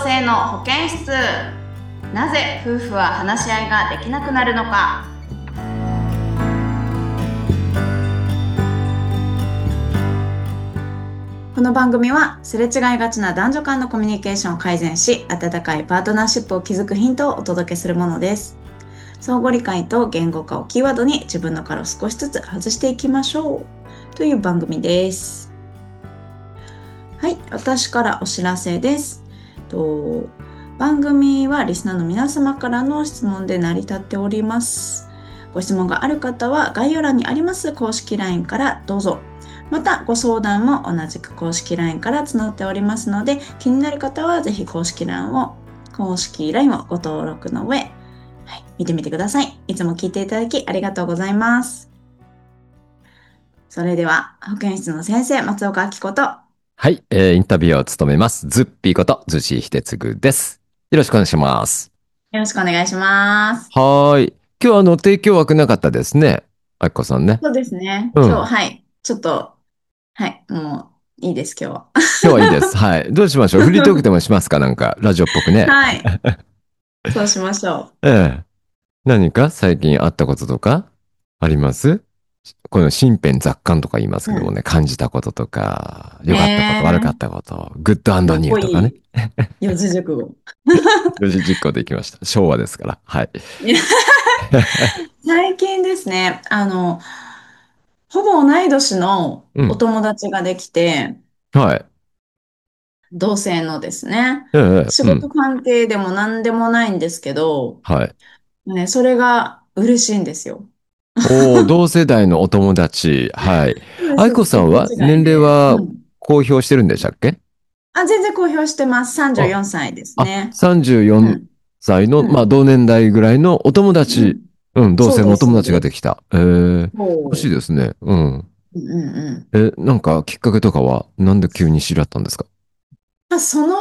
性の保健室。なぜ夫婦は話し合いができなくなるのか。この番組はすれ違いがちな男女間のコミュニケーションを改善し、温かいパートナーシップを築くヒントをお届けするものです。相互理解と言語化をキーワードに自分の殻を少しずつ外していきましょうという番組です。はい、私からお知らせです。番組はリスナーの皆様からの質問で成り立っております。ご質問がある方は概要欄にあります公式 LINE からどうぞ。またご相談も同じく公式 LINE から募っておりますので、気になる方はぜひ公式 LINE をご登録の上、見てみてください。いつも聞いていただきありがとうございます。それでは保健室の先生、松岡明子と、 はい、インタビューを務めます、ズッピーこと逗子秀次です。よろしくお願いします。 よろしくお願いします。 はーい。今日提供枠なかったですね。あきこさんね。 そうですね。 うん。 今日、ちょっと、もういいです、今日は。 今日はいいです。はい。どうしましょう。フリートークでもしますか？なんか、ラジオっぽくね。 はい。そうしましょええ。何か最近あったこととかあります？この身辺雑感とか言いますう。 けどもね、感じたこととか、良かったこと、悪かっねたこと、グッドえ、かっニューとかね。 こいい四字熟語。 四字熟語できました。昭和ですから。はい。 最近ですね、ほぼ同い年のおうん。 友達ができて、 はい。 同性のですね、 ええ、 仕うん。 事関係でも何でもないんですけど、 はい。 ね、それが嬉しいんですよ。 おー、同世代のお友達。はい。 そうです、 愛子そうです。桁さんは年齢違いで。うはん。 公表してるんでしたっけ？ 全然公表してます。34 あ、 歳ですね。 34 うん。 歳の、 うん。 同年代ぐらいのお友達、 うん。 うん、同そうです、 性のお友そうです。 達ができた。欲しいそですね。うん。 う。うんうんうん。 なんかきっかけとかは、なんで急に知り合ったんですか？ その、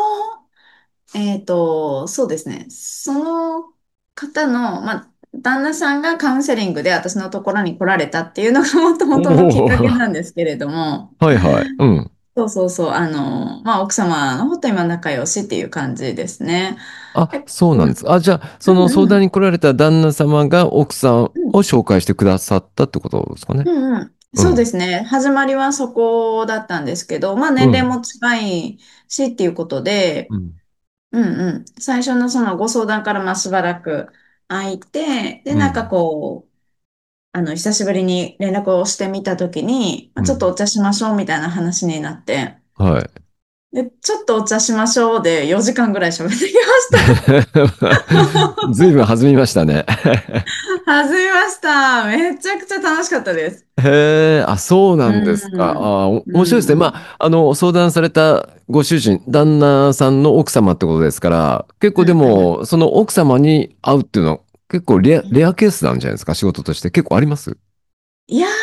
そうですね。その方の、旦那さんがカウンセリングで私のところに来られたっていうのがもともとのきっおかけなー、 んですけれども、 はいはい。うん。 そうそうそう、奥様の方と今仲良しっていう感じですね。 あ、 え、 そうなんです。じゃあ、その相うんうん。 談に来られた旦那様が奥さんをうん紹介してくださったってことですかね。 うんうん。そうでうん。 すね。始まりはそこだったんですけど、年齢うん。 も近いしっていうことで、 うん。 うんうん。最初のそのご相談からしばらく空いて、で、なんかうん。 こう、久しぶりに連絡をしてみたときに、ちょっとうん。 お茶しましょうみたいな話になって、 はい。 で、ちょっとお茶しましょうで4時間ぐらい喋ってきました。 ずいぶん弾みましたね。 弾みました。めちゃくちゃ楽しかったです。 へえ、そうなうんですか。 ん。 面白いですね。 うん。 相談されたご主人、旦那さんの奥様ってことですから、結構でうんうん。 も、その奥様に会うっていうのは結構レアケースなんじゃないですか、仕事として。結構あります？ いや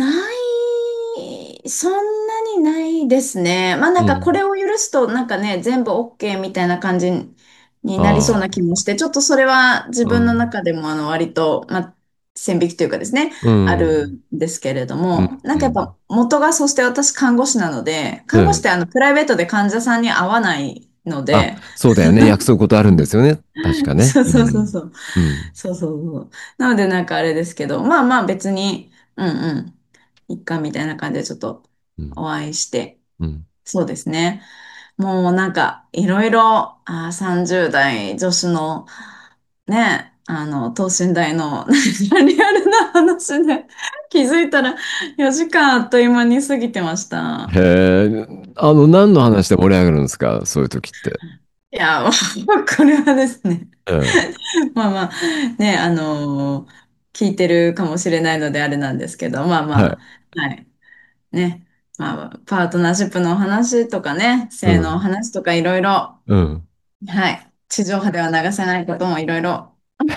そんなにないですね。なんかこうん。 れを許すとなんかね、全部 OK みたいな感じになりそうなああ、 気もして、ちょっとそれは自分のうん。 中でも割と、線引きというかですね、 うあるん。 んですけれどうん。 も、なんうん。 かやっぱ元がそして私看護師なので、看護師ってうんプライベートで患者さんに会わないので、 そうだよね。約束事あるんですよね。確かね。 そうそうそううん。 そう。 うん。 そうそうそう。なのでなんかあれですけど、別に、うんうん、いっかみたいな感じでちょっとうん。 お会いして、 うん。 そうですね。もうなんかいろいろ、30代女子のね、等身大のリアルな話で気づいたら4時間あっという間に過ぎてました。 へえ、何の話で盛り上がるんですか？そういう時って。 いや、もうこれはですね、 うん。 ね、聞いてるかもしれないのであれなんですけど、 はい。 はい。ね。パートナーシップのお話とかね、性のおうん。 話とかいろいろ、 うん。 はい。地上波では流せないこともいろいろ。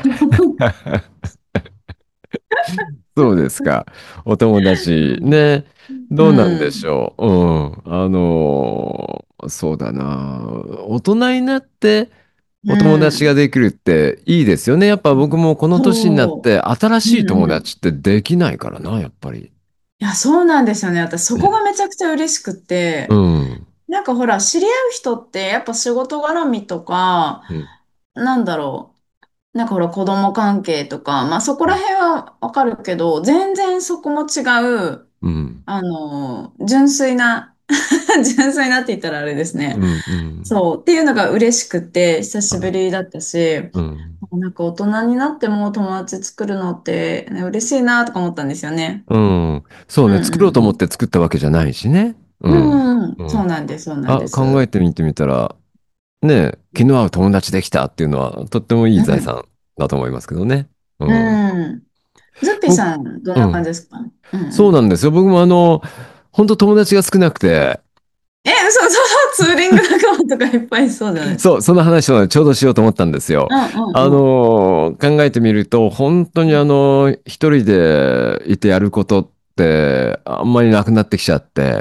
そうですか。お友達ね。 うどうなんでしん。 ょう。うん。そうだな。大人になってうお友達がん。 できるっていいですよね。やっぱ僕もこの年になっそて新う。 しい友うん。 達ってできないからな、やっぱり。 いや、そうなんですよね。私、そこね。 がめちゃくちゃ嬉しくっうて、 ん。 なんかほら、知り合う人ってやっぱ仕事絡みとか、 うん。 なんだろう。なんかほら、子供関係とか、まあそこら辺はわかるけど、全然そこも違う、 うん。 純粋な、純粋なって言ったらあれですね。 うん。うん。 そう。っていうのが嬉しくて、久しぶはい。 りだったし、 うん。 なんか大人になっても友達作るのって、ね、嬉しいなとか思ったんですよね。 うん。そうね。 うん作ろうと思っうんて作ったわけじゃないしね。ううん。 ん。 うんうん。 うん。 そうなんです、そうなんあ、 です。 考えてみてみたら、ね、気の合う友達できたっていうのは、とってもいいうん。 財産だと思いますけどね。ううん。 ん。ズッピー僕、 さん、どんな感じうん。 ですか？うんうん。 そうなんですよ。僕も本当友達が少なくて、 嘘、ツーリング仲間とかいっぱいいそうじゃないですか。 そう、その話をちょうどしようと思ったんですよ。 うんうんうん。 考えてみると、本当に一人でいてやることってあんまりなくなってきちゃって、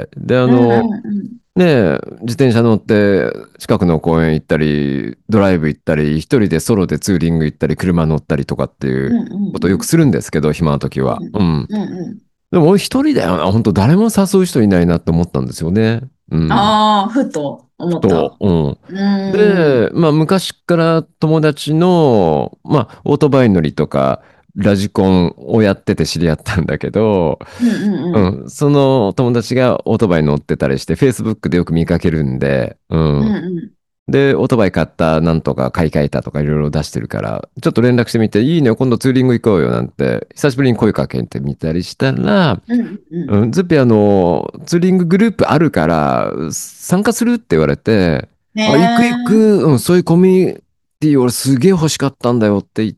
で、 うんうんね、自転車乗って近くの公園行ったり、ドライブ行ったり、一人でソロでツーリング行ったり、車乗ったりとかっていううんうんうんことをよくするんですけど、暇な時は。 うんうん。 うんうん。 でも俺一人だよな。本当誰も誘う人いないなって思ったんですよね。うん。 ああ、ふと思っと、 た。 うん。 うーで、 ん。 まあ昔から友達の、まあオートバイ乗りとか、ラジコンをやってて知り合ったんだけど、 うんうんうん。 うん、その友達がオートバイ乗ってたりして、Facebook でよく見かけるんで、ううんん。 うん。 で、オートバイ買った、なんとか買い替えたとかいろいろ出してるから、ちょっと連絡してみて、いいね、今度ツーリング行こうよなんて、久しぶりに声かけてみたりしたら、 うんうんうん、ズッピツーリンググループあるから、参加するって言われて、 ねあ、行く行え。 く、うん、そういうコミュニティ俺すげえ欲しかったんだよって言って、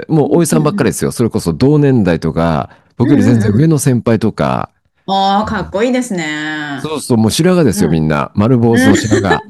もううんおじさんばっかりうんですよ。それこそ同年代とか、僕うんより全然うんうん。 上の先輩とか、 ああ、かっこいいですね。 そうそう、もう白髪ですよ、みうん。 んな。丸坊主うん。 の白髪。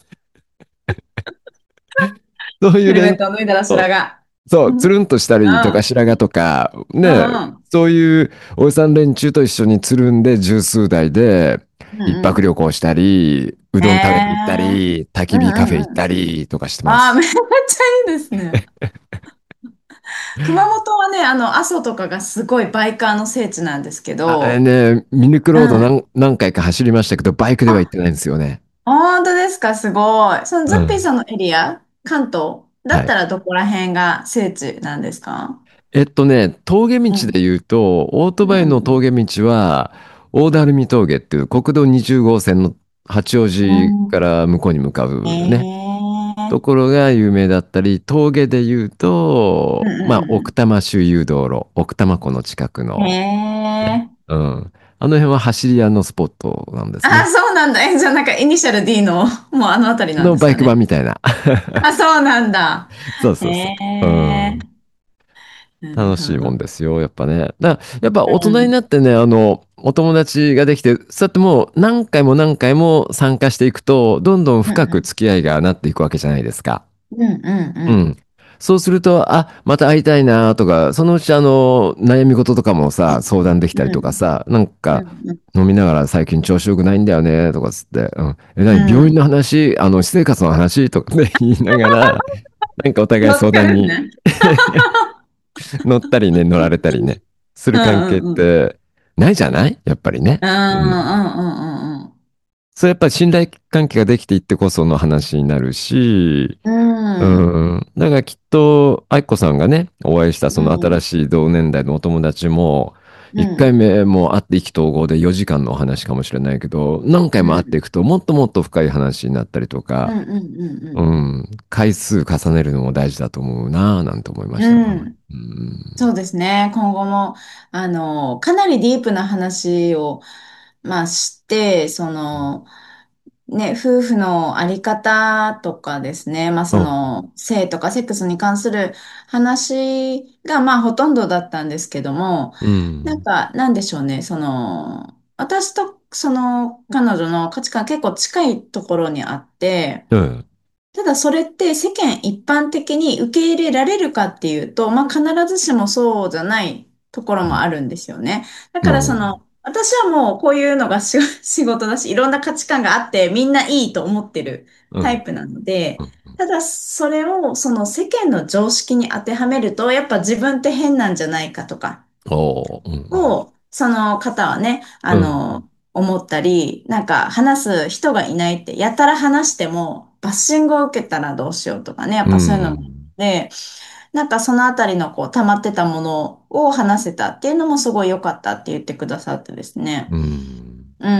そういうヘルメットを脱いだら白髪。 そう、 うん。 つるんとしたりとかうん白髪とか、 うね、 んそういうおじさん連中と一緒につるんで十数台でうん一泊旅うん。 行したり、うへどん食べに行ったえ。 り、焚うんき火カフェ行ったうんうん。 りとかしてまああ、 す。 めっちゃいいですね。熊本はね、阿蘇とかがすごいバイカーの聖地なんですけあれど、 ね、ミルクロードうん。 何回か走りましたけど、バイクでは行ってあ、 ないんですよね。 本当ですか？すごい。そのズッピーうん。 さんのエリア、関東だはい。 ったらどこら辺が聖地なんですか？ 峠道うん。 で言うと、オートバイのうん。 峠道は、大鳴海峠っていう国道20号線の八王子かうん。 ら向こうに向かえうね、とえ。 ころが有名だったり、峠で言うと、 うんまあ、 うん奥多摩周遊道路、奥多摩湖の近くうん。 の、ね、 ええ。 うん。あの辺は走り屋のスポットなんですあ、 ね。 そうなんだ。じゃあなんかイニシャル D の、もうあのあたりなんのバイク版ですかね。 みたいな。 あ、そうなんだ。 そうへそうそう。うえ。 ん。 なる楽しいもほど。 んですよ、やっぱね。やっぱ大人にうん。 なってね、お友達ができて、そうやってもう何回も何回も参加していくと、どんどん深くうん付き合いがなっていくわけじゃないですか。 うんうんうんうん。そうすると、あ、また会いたいなとか、そのうち悩み事とかもさ、相談できたりとかうんさ、なんか、 うんうん飲みながら最近調子良くないんだよね、とかつって、うん。 う病院ん。 の話、私生活の話とかね、言いながら、なんかお互い乗っか相談にるね。 乗ったりね、乗られたりね、すうんる関係っうんうん。 て、ないじゃないやっぱりね。 うんううん。 んうんうんそれやっぱり信頼関係ができていってこその話になるし、 うん。うん。 うん。だからきっと、愛子さんがね、お会いしたその新うんしい同年代のお友達も、1回うん目も会って意気投合で4時間のお話かもしれないけど、何回も会っていくともっともっと深い話になったりとか、 うんうんうんうん。 うん。回数重ねるのも大事だと思うなぁなんて思いましたね。 うん。 うん。 そうですね。今後も、かなりディープな話を、まあ、して、ね、夫婦のあり方とかですね、まあ、 うん。 性とかセックスに関する話が、まあ、ほとんどだったんですけども、 うん。 なんでしょうね、私と、彼女の価値観結構近いところにあって、 うん。 ただそれって世間一般的に受け入れられるかっていうと、まあ必ずしもそうじゃないところもあるんですよね。だからうん。 私はもうこういうのが仕事だし、いろんな価値観があってみんないいと思ってるうん。 タイプなので、 うん。 ただそれをその世間の常識に当てはめると、やっぱ自分って変なんじゃないかとか、 おー。うん。 を、その方はね、 うん。 思ったり、なんか話す人がいないって、やたら話してもバッシングを受けたらどうしようとかね、やっうぱそういうのもあっん。 て、なんかそのあたりのこう溜まってたものを話せたっていうのもすごい良かったって言ってくださってですね。 うん。 うん。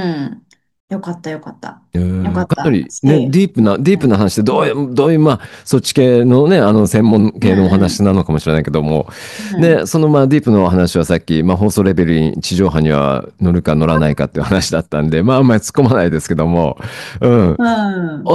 よかったよかった。よかかなったりね、 し、 ディープな話で、どういう、まあ、そっち系のね、専門うん系のおうん、 話なのかもしれないけども、 うんで、そのまあ、ディープのお話はさっき、まあ、放送レベルに地上波には乗るか乗らないかっていう話だったんで、まあ、あんまり突っ込まないですけども、うん。 うん、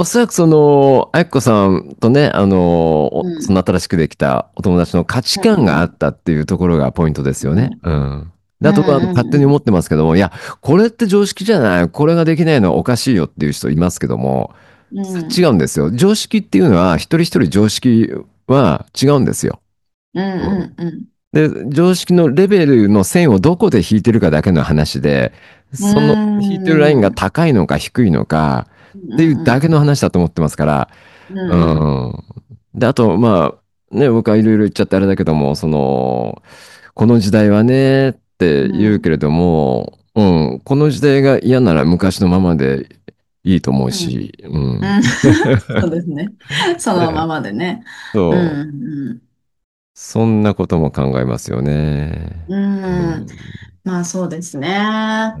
おそらくその、あやこさんとね、 うん、 その新しくできたお友達の価値うん、 観があっうん、 たっていうところがポイントですよね。 うん、 うん。で、 うん、 あとは、勝手にうん、 思ってますけども、いや、これって常識じゃない、これができないのはおかしいよっていう人いますけども、 うん、 違うんですよ。常識っていうのは、一人一人常識は違うんですよ。 うん、 うん。 うん、 で、常識のレベルの線をどこで引いてるかだけの話で、 うその引いてるラインがん、 高いのか低いのかうん、 っていうだけの話だと思ってますから、 うん、 ううん、 ん。で、あと、まあ、ね、僕はいろいろ言っちゃってあれだけども、この時代はね、ってうん、 言うけれども、うん、この時代が嫌なら昔のままでいいと思ううん、 し、うん。 うん、そうですね。そのまね、 までね。うそう。 ん、 そんなことも考えますよね。 うん、うん。 うん。 まあそうですね。なうん。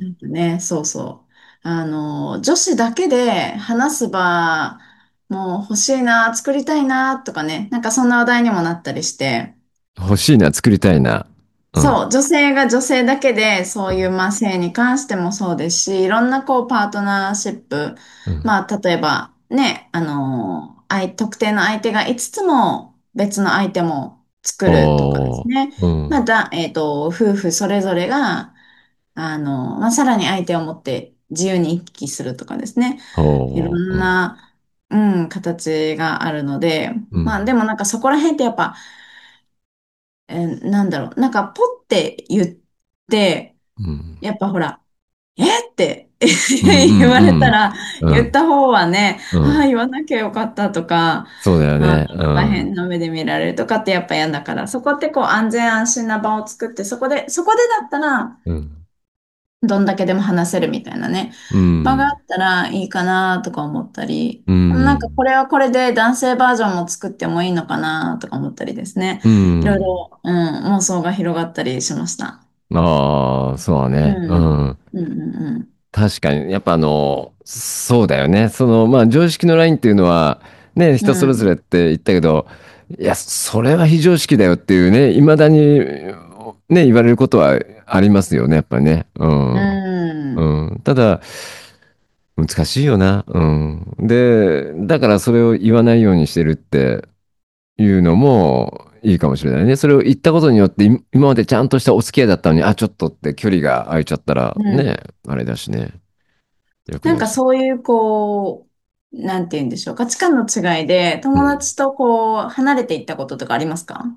んかね、そうそう。女子だけで話す場もう欲しいな、作りたいな、とかね。なんかそんな話題にもなったりして。 欲しいな、作りたいな。うん。 そう、女性が女性だけで、そういう、まあ、性に関してもそうですし、いろんな、こう、パートナーシップ、 うん。 まあ、例えば、ね、特定の相手が5つも別の相手も作るとかですおー。 ね。 うん。 また、夫婦それぞれが、まあ、さらに相手を持って自由に行き来するとかですね。いろおー。 んうん。 な、形があるので、まあ、でうん。 もなんかそこら辺ってやっぱ、なんだろう、なんかポッて言って、 うん。 やっぱほら、ってうん。 言われうん。 たら、 うん。 言った方はね、ああ、 うん。 言わなきゃよかったとか、 そうだよね。う大ん。 変な目で見られるとかってやっぱ嫌だから、そこってこう安全安心な場を作って、そこでだったら、 うん。 どんだけでも話せるみたいなね、 うん。 場があったらいいかなとか思ったり、 うなんかん。 これはこれで男性バージョンも作ってもいいのかなとか思ったりですね。 ういろいん。 ろ、妄想が広がったりしました。 ああ、そうだうね。うん。 ん。 うんうん確かに。やっぱそうだよね。まあ、常識のラインっていうのは、ね、 うん。 人それぞれっうん。 て言ったけど、いや、それは非常識だよっていうね、未だに、ね、言われることはありますよね、やっぱりね。ううん。 ん。 うん。ただ、難しいよな。うん。で、だからそれを言わないようにしてるっていうのもいいかもしれないね。それを言ったことによって、今までちゃんとしたお付き合いだったのに、あ、ちょっとって距離が空いちゃったら、 うん。 ね、あれだしね。良くなんかないし。 そういう、こう、なんて言うんでしょう。価値観の違いで友うん。 達とこう、離れていったこととかありますか？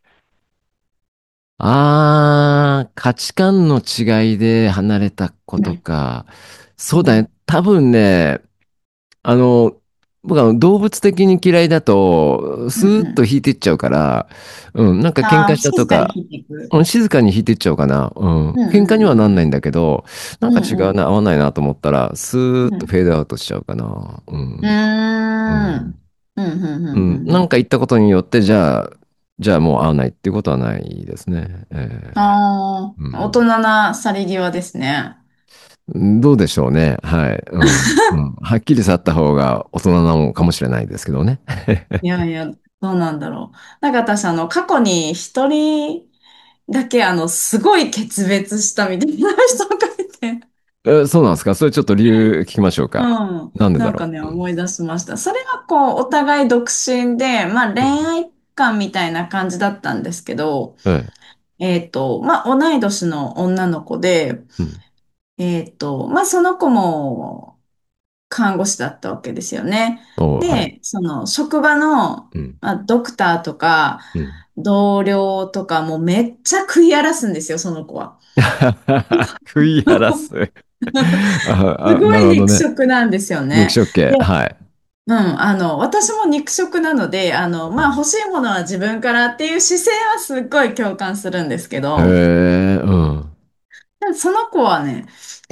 価値観の違いで離れたことうん。 か。そうだね。 うん。 多分ね、あの、僕は動物的に嫌いだと、スーッとうんうん。 引いていっちゃうから、うん、なんか喧ああ、 嘩したとか、 静かに聞いていく。 うん、静かに引いていっちゃうかな。うん。 うん喧嘩にはなんないんうんだけど、なうん。 んかうんうん。 違うな、合わないなと思ったら、スーッとうん。 フェードアウトしちゃうかな。ううーん。うん。 ん。 うん、うん、うん、 うん。 うん。 なんか言ったことによって、じゃあもう合わないっていうことはないですね。 ああ、大人うん。 な去り際ですね。 どうでしょうね。はい。うん。うん。はっきり去った方が大人なのかもしれないですけどね。 いやいや、どうなんだろう。なんか私、過去に一人だけ、すごい決別したみたいな人がいて、 そうなんですか？それちょっと理由聞きましょううか。 ん。 なんでだろなんかね、 う。うん。 思い出しました。それがこう、お互い独身で、まあ恋愛観みたいな感じだったんですけど、 はい。 まあ同い年の女の子で、 うん。 まあその子も看護師だったわけですよね。 はい。 で、その職場の、 うん。 まあ、ドクターとかうん。 同僚とかもめっちゃ食い荒らすんですよ、その子は。 食い荒らす。 すごい肉なるほどね。 食なんですよね。 肉食系。 で、 はい。 私も肉食なので、まあ欲しいものは自分からっていう姿勢はすっごい共感するんですけへど、 え、うん。 その子はね、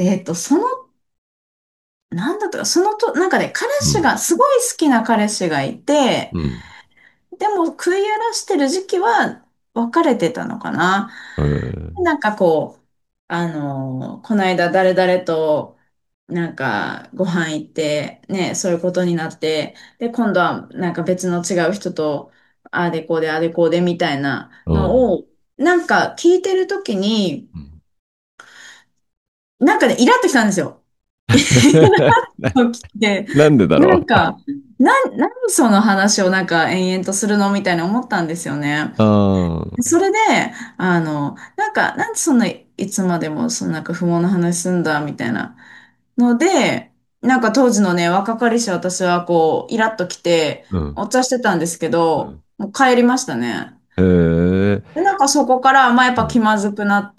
なんだったか、なんかね、 うん。 すごい好きな彼氏がいて、 うん。 でも食い荒らしてる時期は別れてたのかな。 えー、 なんかこう、この間誰々と、なんかご飯行って、ね、そういうことになって、で、今度はなんか別の違う人と、ああでこうで、ああでこうでみたいなうん。 のを、なんか聞いてるときに、 うん。 なんかね、イラッときたんですよ。起きて、 なんでだろう。 なんか、何その話をなんか延々とするのみたいに思ったんですよね。 ああ、 それで、なんでそんないつまでもそのなんか不毛な話すんだみたいなので、なんか当時のね、若かりし私はこう、イラッときて、 うん。 お茶してたんですけど、 うん。 もう帰りましたね。 へえ。 で、なんかそこから、まあやっぱ気うん。 まずくなって、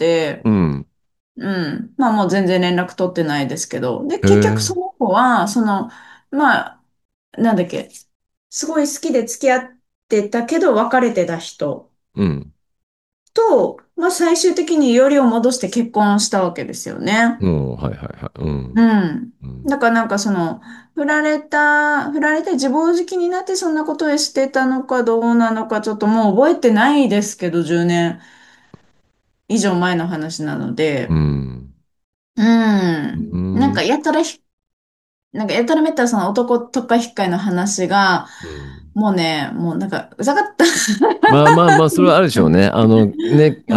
うん。 うん。まあもう全然連絡取ってないですけど。で、 へ結局そえ。 の子は、まあ、なんだっけ、すごい好きで付き合ってたけど別れてた人うん。 と、まあ最終的によりを戻して結婚したわけですよね。 うん。はいはいはい。ううん。 ん。 うん。 だからなんか振られて自暴自棄になってそんなことをしてたのかどうなのかちょっともう覚えてないですけど、10年以上前の話なのうで。 ん。 うん。 うん。 なんかやたらめったらその男とか引っかいの話が、 うん。 もうね、もうなんかうざかった。 まあまあまあ、それはあるでしょうね。 うん。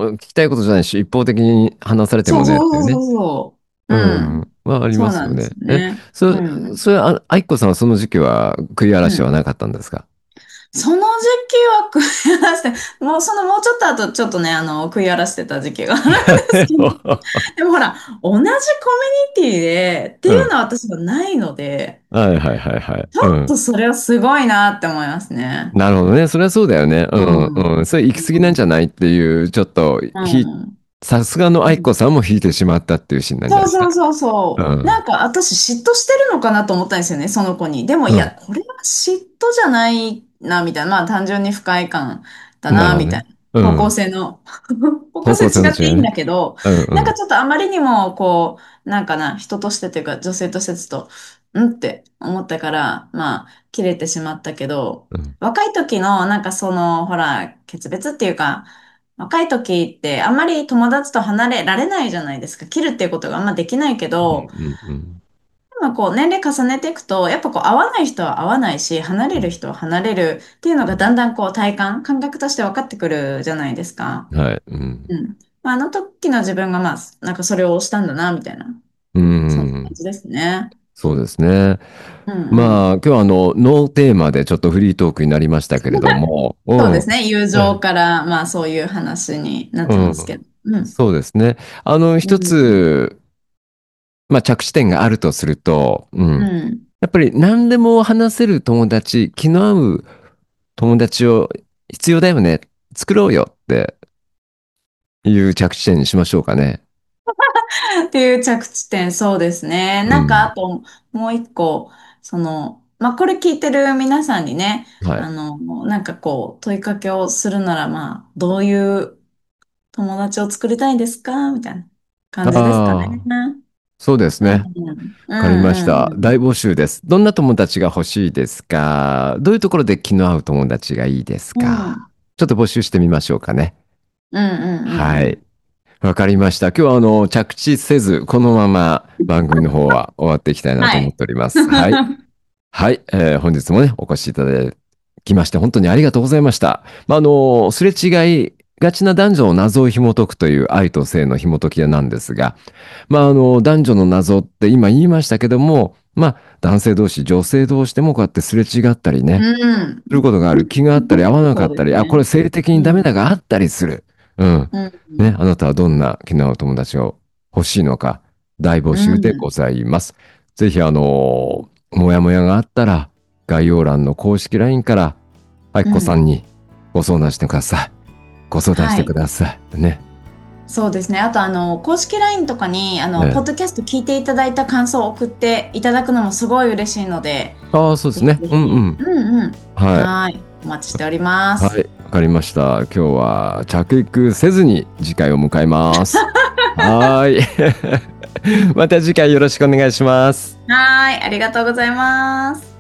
聞きたいことじゃないし、一方的に話されてもそうねっていうね。 そうそうそうそう。 ううん。 ん。はありそうなんですますよね。 ね。うん。 それ、愛子さんはその時期は食い荒らしはうん。 なかったんですか？ その時期は食い荒らして、もうちょっと後、ちょっとね、食い荒らしてた時期があるんですけど。でもほら、同じコミュニティでってうん。 いうのは私はないので、 はいはいはいはい。 ちょっうん。 とそれはすごいなって思いますね。 なるほどね。それはそうだよね。ううんうん。 ん。 それ行き過ぎなんじゃないっていう、ちょっと、 うん。 さすがの愛子さんも引いてしまったっていうシーンなんじゃないですか。 そうそうそうそう。なうん。 んか私嫉妬してるのかなと思ったんですよね、その子に。でもいや、 うん。 これは嫉妬じゃないな、みたいな。まあ単純に不快感だな、 なるほどね。 みたいな。方向うん。 性の。方向方向性の性違っていいん違いね。 だけど、 うんうん。 なんかちょっとあまりにもこう、なんかな、人としてというか女性としてちょっと、うんって思ったから、まあ、切れてしまったけど、 うん。 若い時のなんかほら、決別っていうか、若い時ってあんまり友達と離れられないじゃないですか。切るっていうことがあんまできないけど、 うんうん。 まあこう年齢重ねていくと、やっぱこう合わない人は合わないし、離れる人は離れるっていうのがだんだんこう感覚として分かってくるじゃないですか。 はい。うん。 うん。まあ、あの時の自分がまあ、なんかそれを押したんだな、みたいな、 うそんな感ん。 じですね。 そうですね。 うんうん。 まあ、今日はノーテーマでちょっとフリートークになりましたけれども、うん。 そうですね。友情から、まあそういう話になってうん。 ますけど。うん。 そうですね。一うん。 つ、まあ、着地点があるとすると、うん。 うん。 やっぱり何でも話せる友達、気の合う友達を必要だよね。作ろうよっていう着地点にしましょうかね。 っていう着地点、そうですね。なんか、 うん。 あと、もう一個、まあ、これ聞いてる皆さんにね、 はい。 なんかこう、問いかけをするなら、まあ、どういう友達を作りたいですかみたいな感じですかね。 ああ、そうですうん、 ね。わかりました。 うん、 大募集です。どんな友達が欲しいですか？どういうところで気の合う友達がいいですうん、うん、うか？ ん、 ちょっと募集してみましょうかね。 うん、うん、 はい。 うん。 わかりました。今日は着地せず、このまま番組の方は終わっていきたいなと思っはい。 ております。はい。はい。本日もね、お越しいただきまして、本当にありがとうございました。まあ、すれ違いがちな男女の謎を紐解くという愛と性の紐解き屋なんですが、まあ、男女の謎って今言いましたけども、まあ、男性同士、女性同士でもこうやってすれ違ったりね、 うん。 することがある。気があったり合わなかったり、あ、こそうですね。 れ生理的にダメうん、 だがあったりする。うん。 うん、 ね、あなたはどんな気の合う友達を欲しいのか、大募う集でごん。 ざいます。ぜひ、もやもやがあったら、概要欄の公式 LINE から、あいうん。 こさんにご相談してください。ご相談してくはい。 ださい。ね。 そうですね。あと、公式 LINE とかに、ポッね。 ドキャスト聞いていただいた感想を送っていただくのもすごい嬉しいので、 ああ、そうでぜひすね。 ぜひ。 うんうん。 うんうん。 はい。 はい。お待ちしております。 はい。わかりました。今日は着陸せずに次回を迎えます。 はーい。また次回よろしくお願いします。 はーい、ありがとうございます。